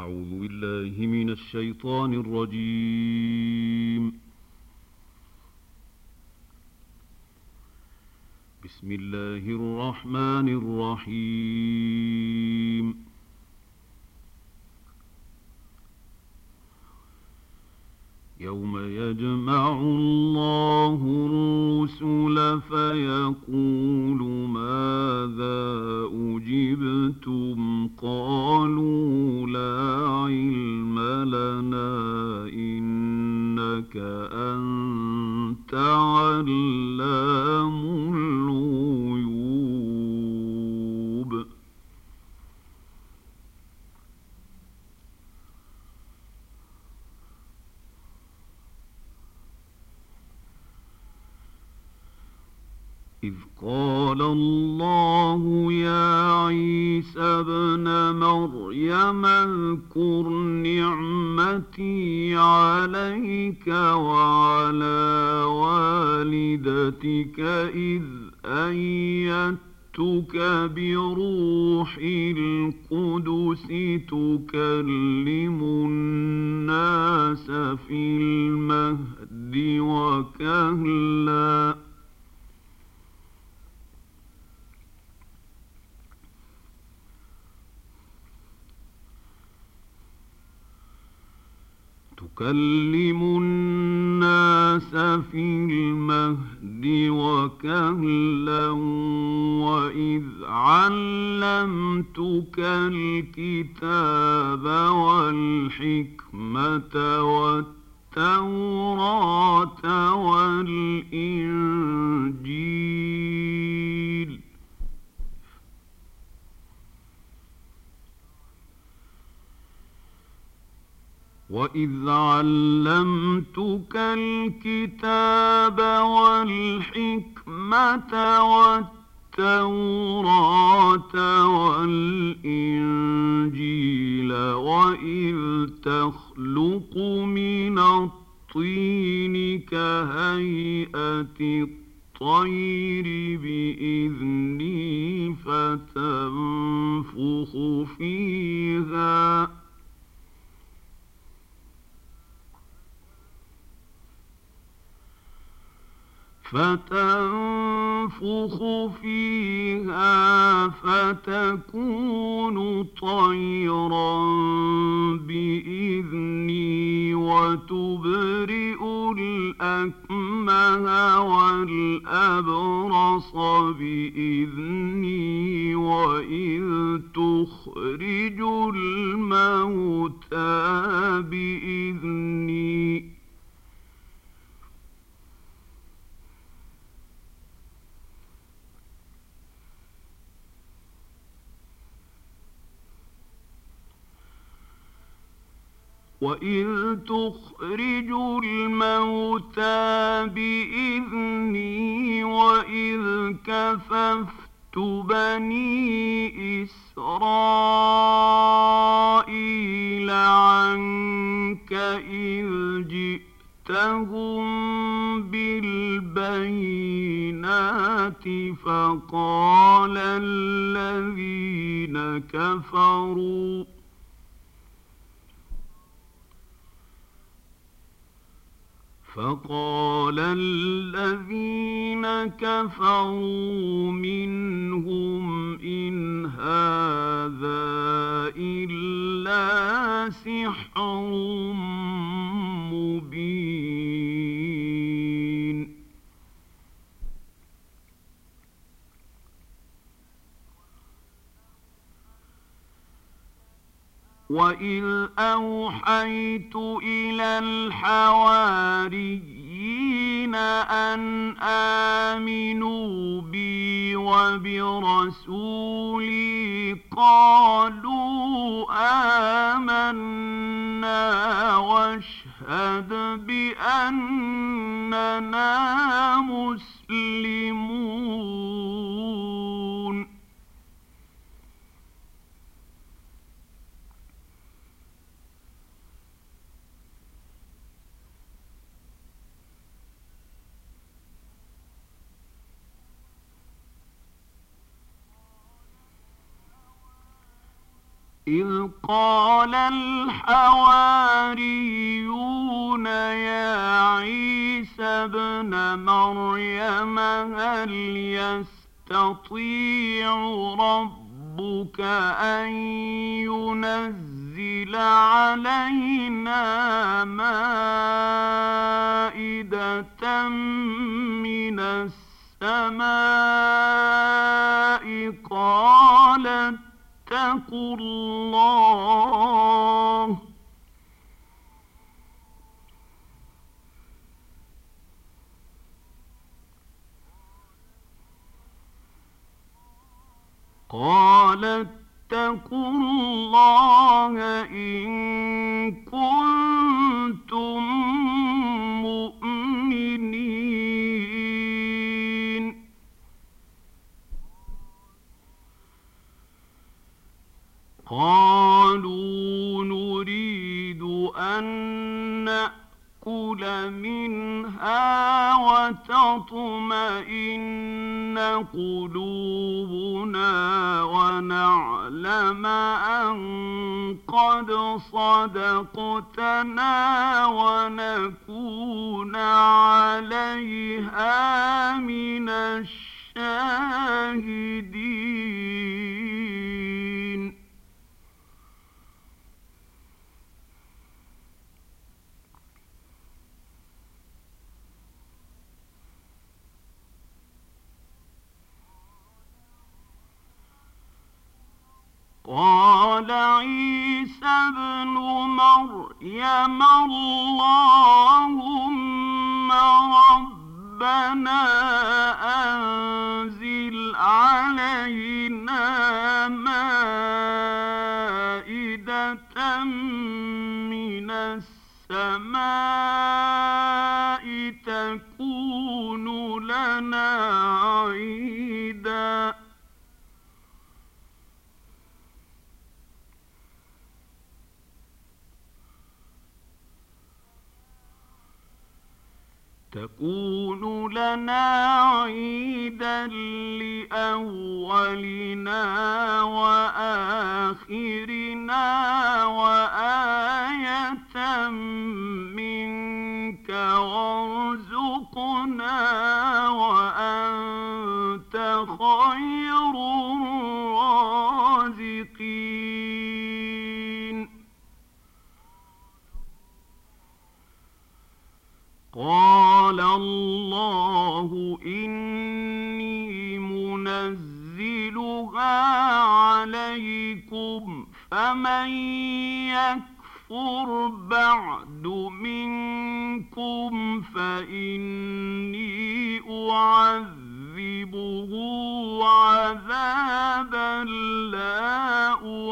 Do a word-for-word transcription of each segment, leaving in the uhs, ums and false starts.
أعوذ بالله من الشيطان الرجيم. بسم الله الرحمن الرحيم. يوم يجمع الله الرسل فيقول ماذا أجبتم قالوا لا علم لنا إنك أنت علام الغيوب. إذ قال الله يا عيسى ابن مريم اذكر نعمتي عليك وعلى والدتك إذ أيدتك بروح القدس تكلم الناس في المهد وكهلا تكلم الناس في المهد وكهلا وإذ علمتك الكتاب والحكمة والتوراة والإنجيل وإذ علمتك الكتاب والحكمة والتوراة والإنجيل وإذ تخلق من الطين كهيئة الطير بإذني فتنفخ فيها فتنفخ فيها فتكون طيرا بإذني وتبرئ الأكمه والأبرص بإذني وإذ تخرج الموتى بإذني وإذ تخرج الموتى بإذني وإذ كففت بني إسرائيل عنك إذ جئتهم بالبينات فقال الذين كفروا فقال الذين كفروا منهم إن هذا إلا سحر مبين. وإذ أوحيت إلى الحواريين أن آمنوا بي وبرسولي قالوا آمنا واشهد بأننا مسلمون. إذ قال الحواريون يا عيسى ابن مريم هل يستطيع ربك أن ينزل علينا مائدة من السماء قال اتقوا الله قال اتقوا الله إن كنتم مؤمنين قالوا نريد أن نأكل منها وتطمئن قلوبنا ونعلم أن قد صدقتنا ونكون عليها من الشاهدين قال عيسى ابن مريم اللهم ربنا أنزل علينا مائدة من السماء تكون لنا عيدا تكون لنا عيدا لأولنا وآخرنا وآية منك وارزقنا وأنت خير الرازقين قال الله إني منزلها عليكم فمن يكفر بعد منكم فإني أعذبه عذابا لا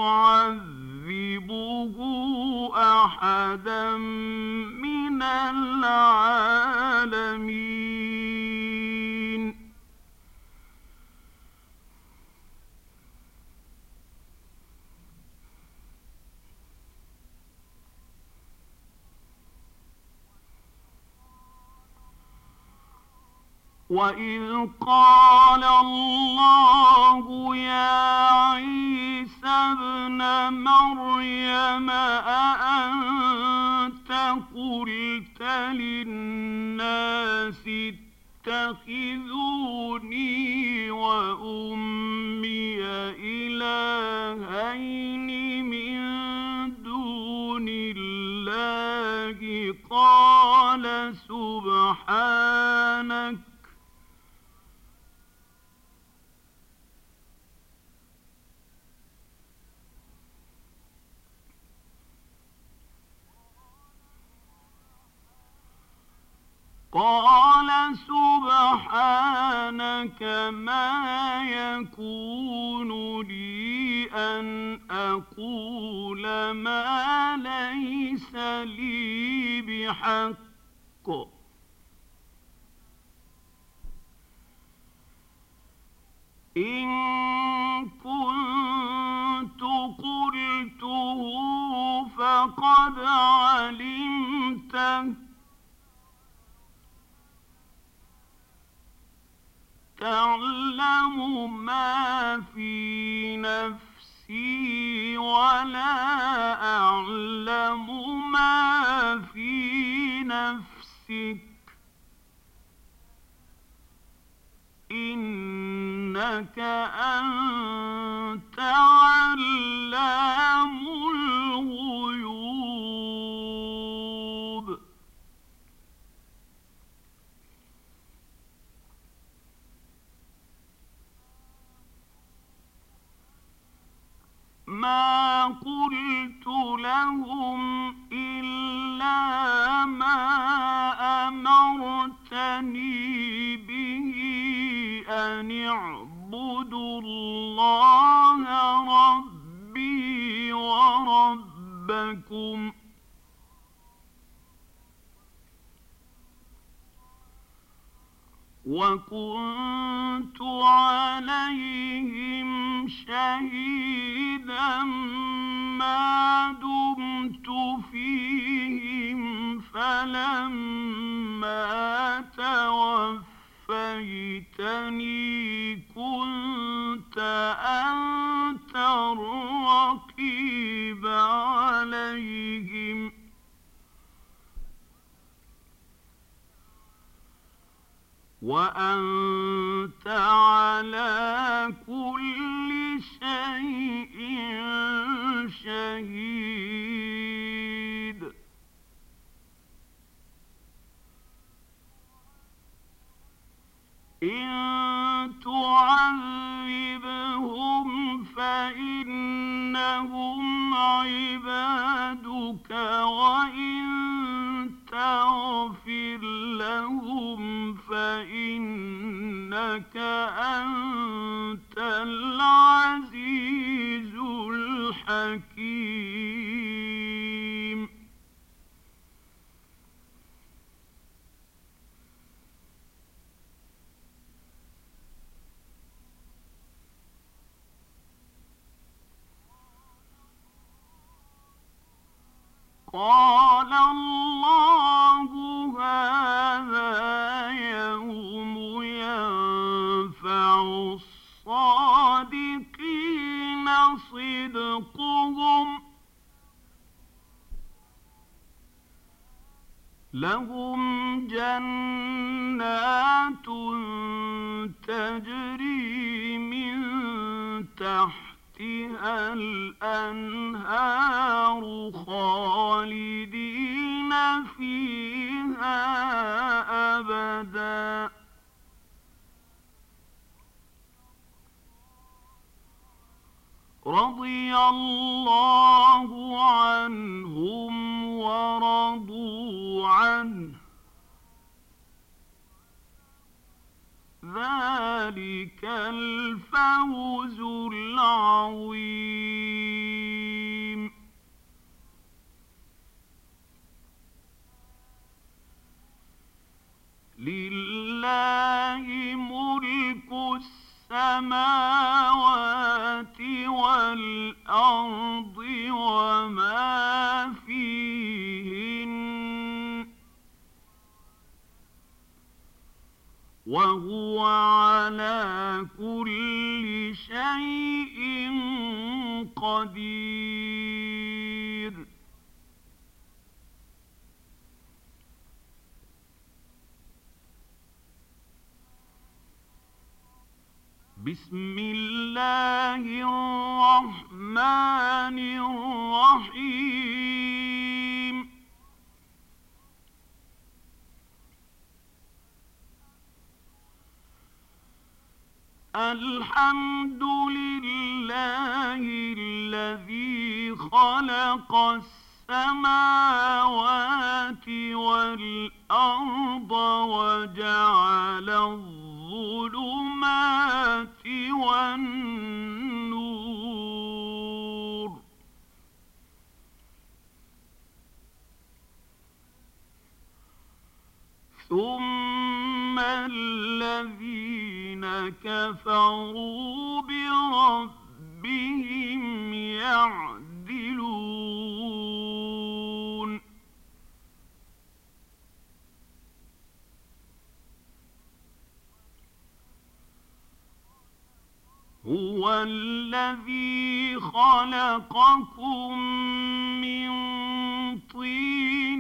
أعذبه أحدا من العالمين وإذ قال الله يا عيسى ابن مريم أأنت قلت للناس اتخذوني وأمي إلهين من دون الله قال سبحانك قال سبحانك ما يكون لي أن أقول ما ليس لي بحق إن كنت قلته فقد علمته تعلم ما في نفسي ولا أعلم ما في نفسك إنك أنت علام الغيوب. ما قلت لهم إلا ما أمرتني به أن اعبدوا الله ربي وربكم وكنت عليهم شهيدا ما دمت فيهم فلما توفيتني كنت أنت الرقيب عليهم وأنت على كل شيء شهيد. إن تعذبهم فإنهم عبادك وإن تغفر لهم فإنك أنت العزيز الحكيم. قال الله هذا يوم ينفع الصادقين صدقهم لهم جنات تجري من تحتها الأنهار خالدين فيها أبدا رضي الله عنهم ورضوا عنه ذلك الفوز العظيم. لله ملك السماوات والأرض وما فيهن وهو على كل شيء قدير. بسم الله الرحمن الرحيم. الحمد لله الذي خلق السماوات والأرض وجعل الظلمات والنور ثم الذين كفروا بربهم يعدلون. هو الذي خلقكم من طين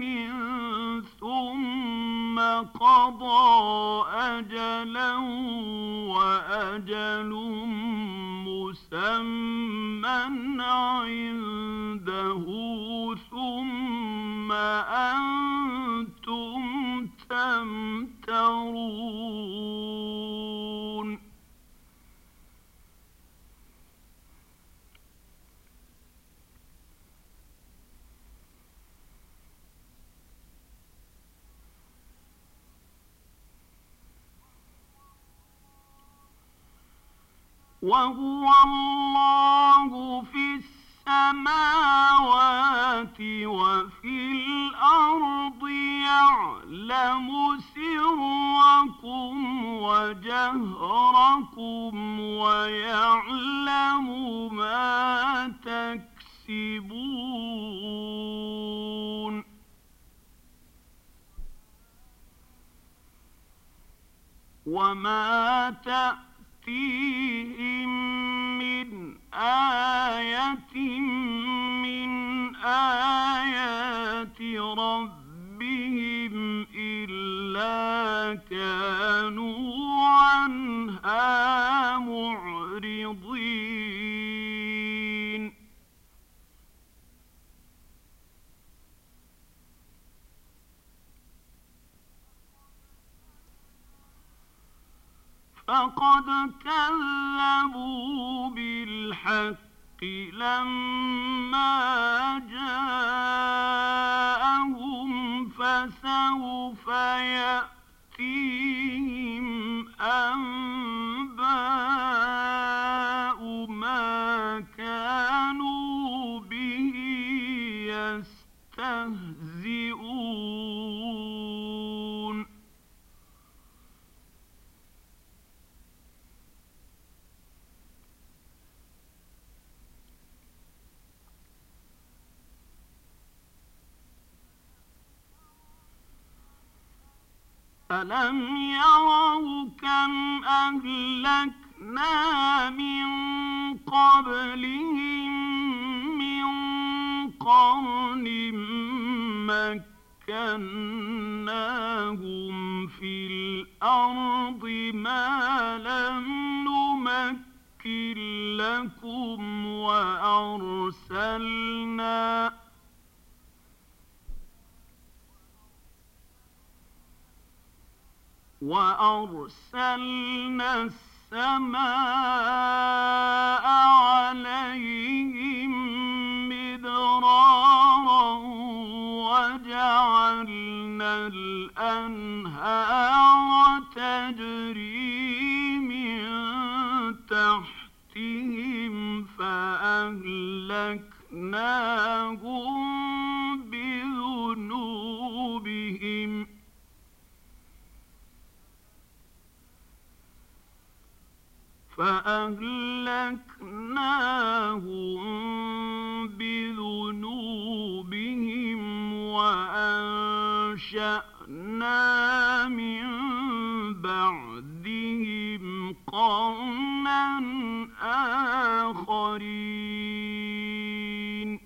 ثم قضى أجلا وأجل مسمى عنده ثم أنتم تمترون وهو الله في السماوات وفي الأرض يعلم سركم وجهركم ويعلم ما تكسبون وما تأتون فيهم من آية من آيات ربهم إلا كانوا عنها معرضين فقد كذبوا بالحق لما جاءهم فسوف يأتيهم أنباء ما كانوا به يستهزئون ألم يروا كم أهلكنا من قبلهم من قرن مكناهم في الأرض ما لم نمكن لكم وأرسلنا وأرسلنا السماء عليهم مدرارا وجعلنا الأنهار تجري من تحتهم فأهلكناهم بذنوبهم فأهلكناهم بذنوبهم وأنشأنا من بعدهم قرنا آخرين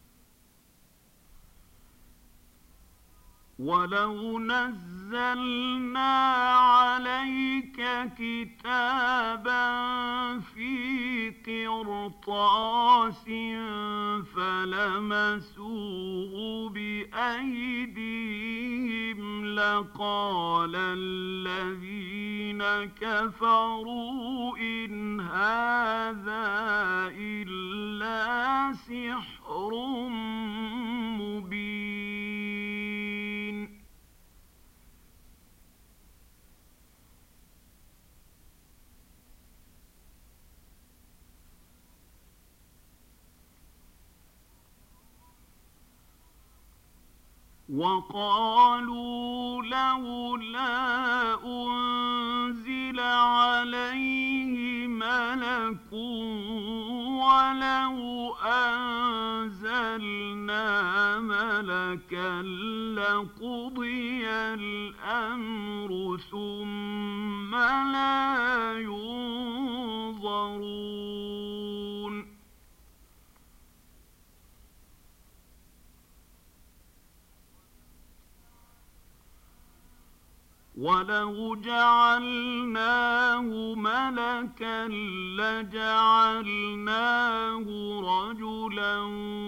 ولو نزلنا عليك كتابا في قرطاس فلمسوه بأيديهم لقال الذين كفروا إن هذا إلا سحر مبين وقالوا لولا أنزل عليه ملك ولو أنزلنا ملكا لقضي الأمر ثم لا ينظرون ولو جعلناه ملكا لجعلناه رجلا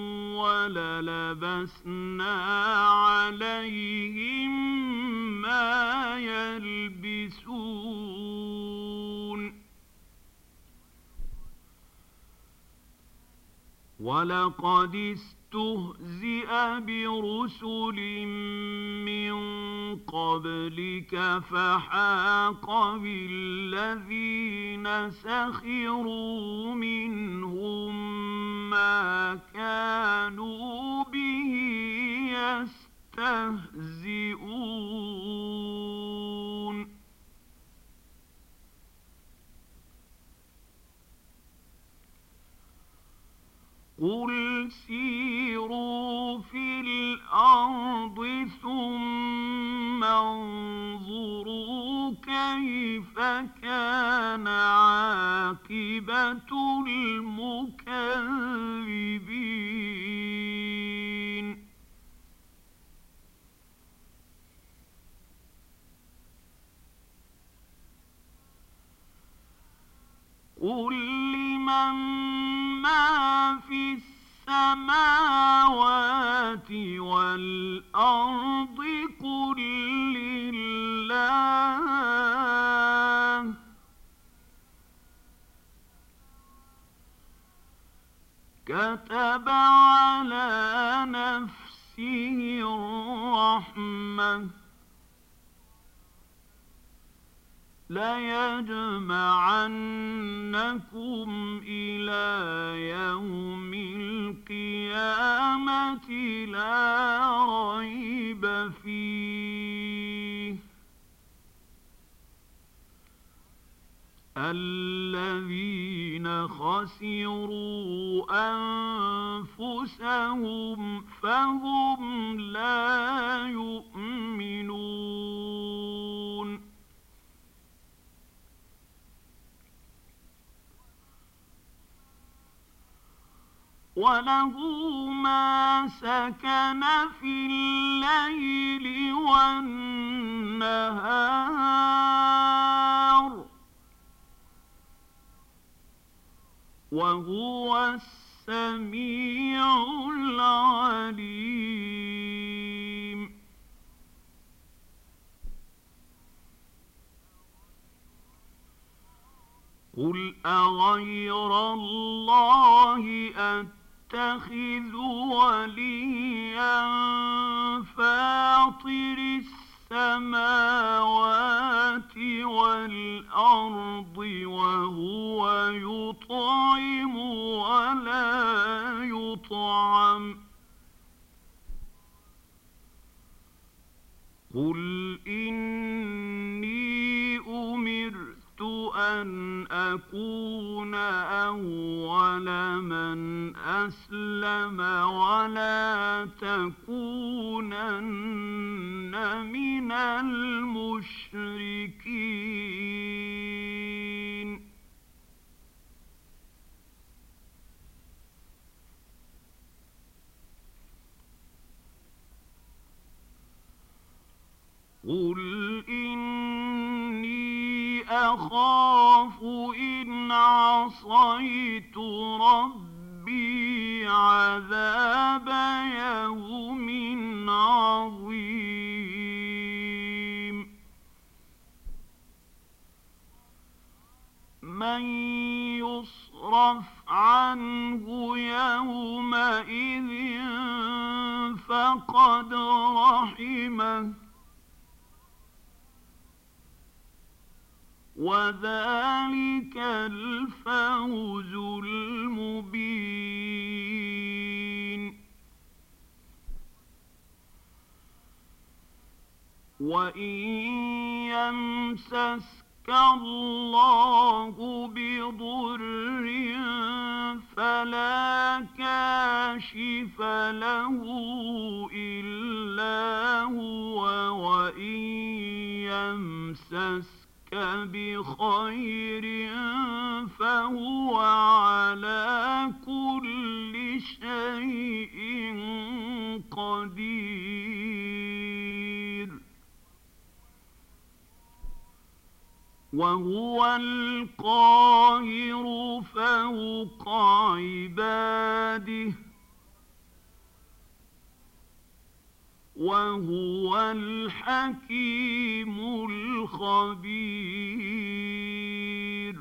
وللبسنا عليهم ما يلبسون ولقد استهزئ برسل من قبلك فحاق بالذين سخروا منهم ما كانوا به يستهزئون قل سيروا في الأرض ثم انظروا كيف كان عاقبة المكذبين قل لمن ما في السماوات والأرض قل لله كتب على نفسه الرحمة ليجمعنكم إلى يوم القيامة لا ريب فيه الذين خسروا أنفسهم فهم لا يؤمنون وله ما سكن في الليل والنهار وهو السميع العليم قل أغير الله أتخذ وليا فاطر السماوات والأرض وهو يطعم ولا يطعم قل إني أمرت أن أكون أول من أسلم ولا تكونن من المشركين قل إني أخاف إن عصيت ربي عذاب يوم عظيم من يصرف عنه يومئذ فقد رحمه وذلك الفوز المبين وإن يمسسك الله بضر فلا كاشف له إلا هو وإن يمسسك بخير فهو على كل شيء قدير وهو القاهر فوق عباده وهو الحكيم الخبير.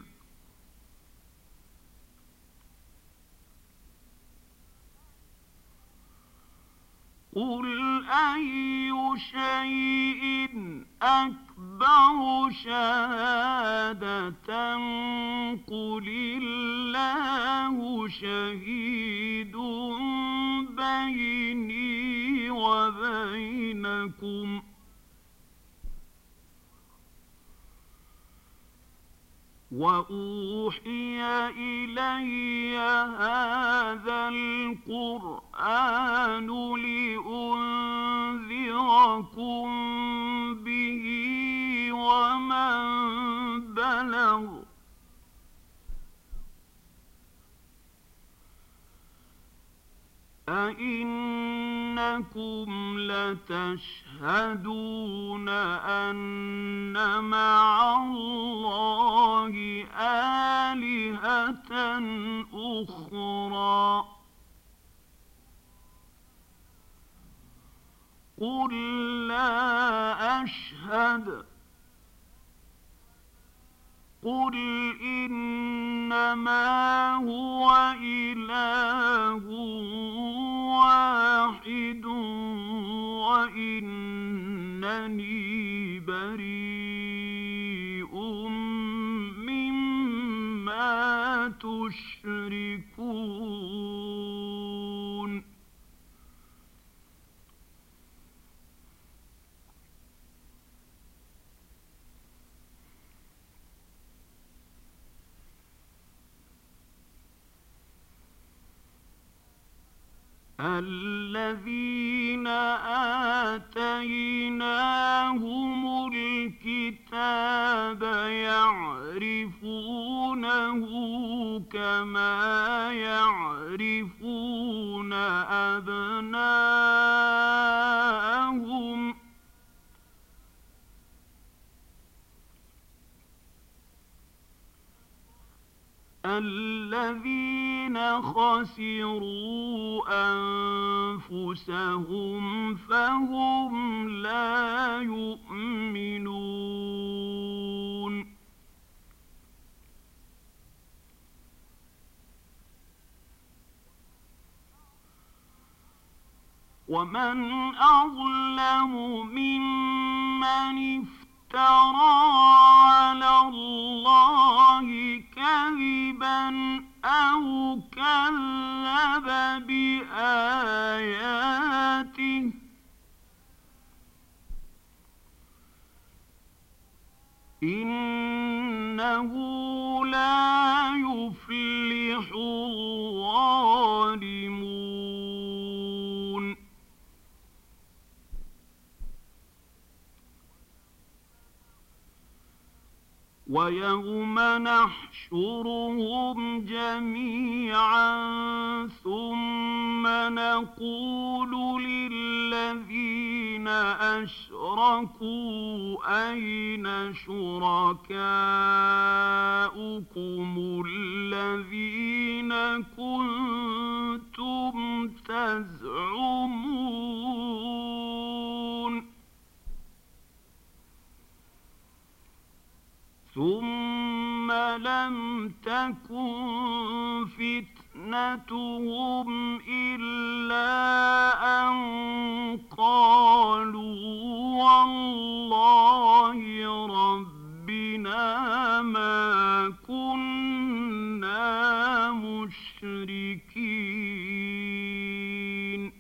قل أي شيء أكبر شهادة قل الله شهيد بيني وبينكم وأوحي إلي هذا القرآن لأنذركم به ومن بلغ أئنكم لتشهدون أن مع الله آلهة أخرى قل لا أشهد قل إنما هو إله واحد وإنني بريء مما تشركون. الذين آتيناهم الكتاب يعرفونه كما يعرفون أبناءهم الذين خسروا أنفسهم فهم لا يؤمنون. ومن أظلم ممن افترى على الله كذبا أو كذب بآياته إنه لا يفلح الظالمون. ويوم نحشرهم جميعا ثم نقول للذين أشركوا أين شركاؤكم الذين كنتم تزعمون ثم لم تكن فتنتهم إلا أن قالوا والله ربنا ما كنا مشركين.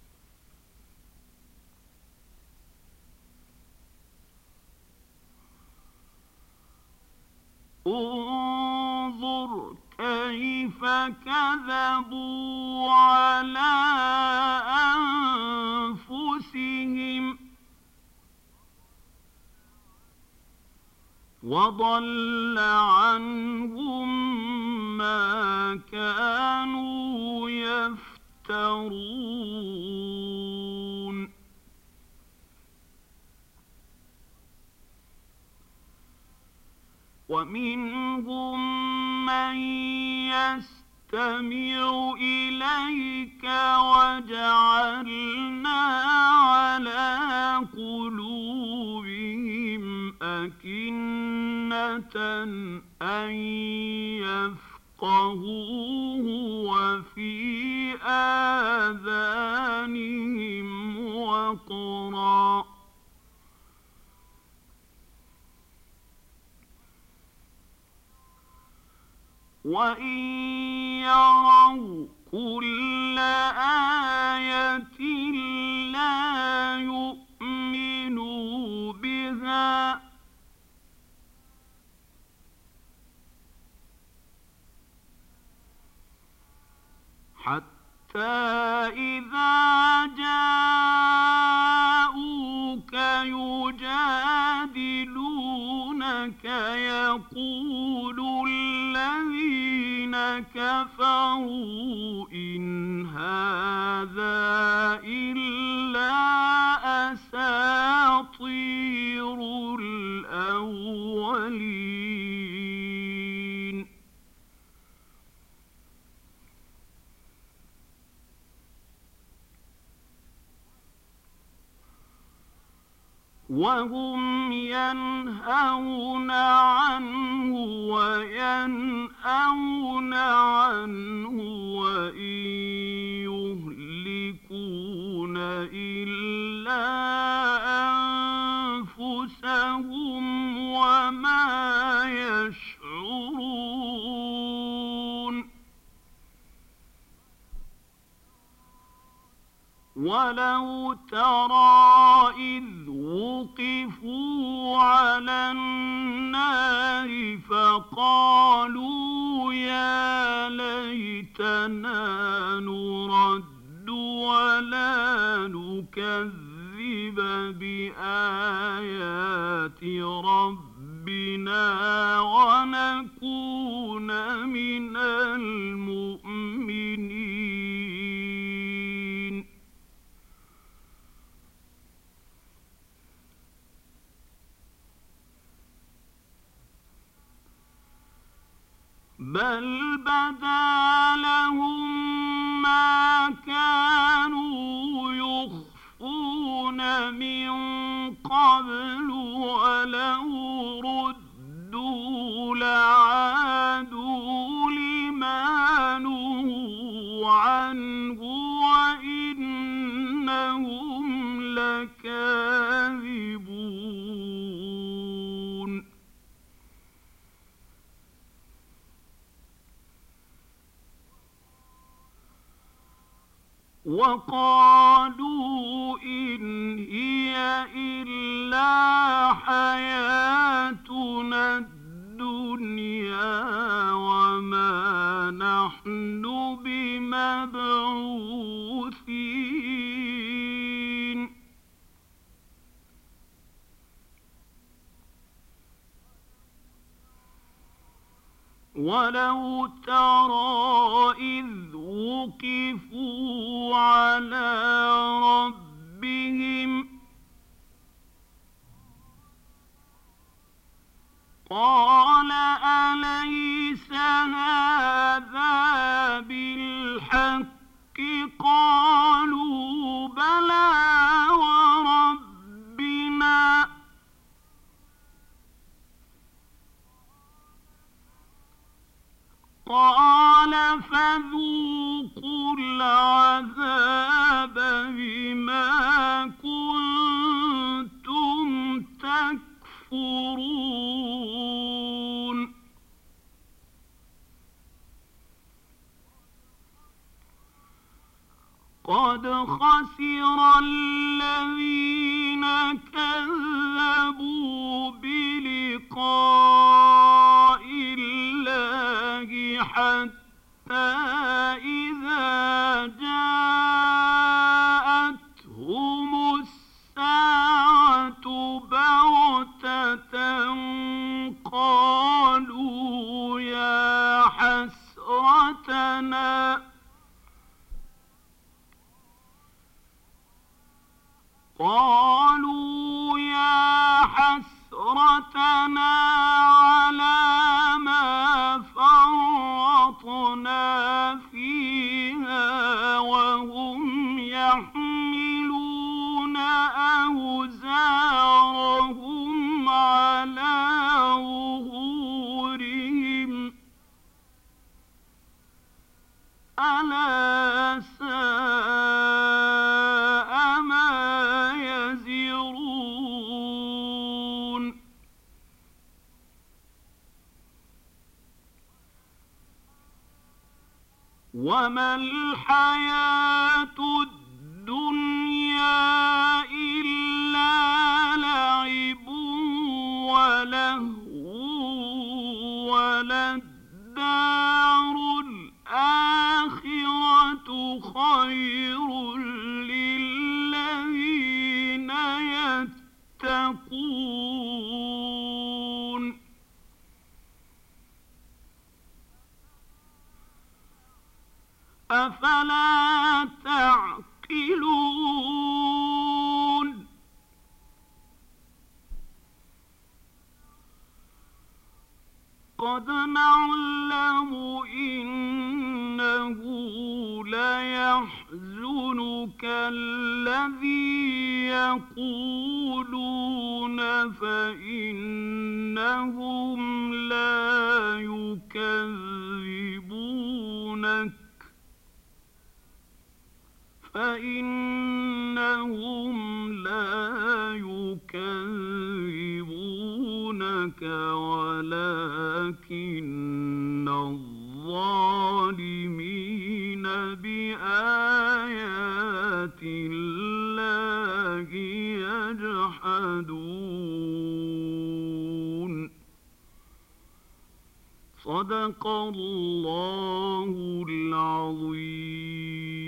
انظر كيف كذبوا على أنفسهم وضل عنهم ما كانوا يفترون. ومنهم من يستمع إليك وجعلنا على قلوبهم أكنة أن يفقهوه وفي آذانهم وقرا وإن يروا كل آية لا يؤمنوا بها حتى إذا جاءوك يجادلونك يقول الذين كفروا إن هذا إلا أساطير الأولين وهم ينهون عنه وينأون عنه وإن يهلكون إلا أنفسهم وما يشعرون ولو ترى إذ وقفوا على النار فقالوا يا ليتنا نرد ولا نكذب بآيات ربنا ونكون من المؤمنين بل بدا لهم ما كانوا يخفون من قبل ولو ردوا لعادوا لما نهوا عنه وإنهم لكاذبون وقالوا إن هي إلا حياتنا الدنيا وما نحن بمبعوثين ولو ترى إذ وقفوا على ربهم قال أليس هذا بالحق قالوا بلى وربنا قال فذوقوا العذاب بما كنتم تكفرون قد خسر الذين كذبوا بلقاء الله حتى إذا جاءتهم الساعة بغتة قالوا يا حسرتنا قالوا يا حسرتنا على وما الحياة الدنيا إلا لعب ولهو وللدار الآخرة خير للذين يتقون أفلا تعقلون قد نعلم إنه ليحزنك الذي يقولون فإنهم لا يكذبونك فإنهم لا يكذبونك ولكن الظالمين بآيات الله يجحدون صدق الله العظيم.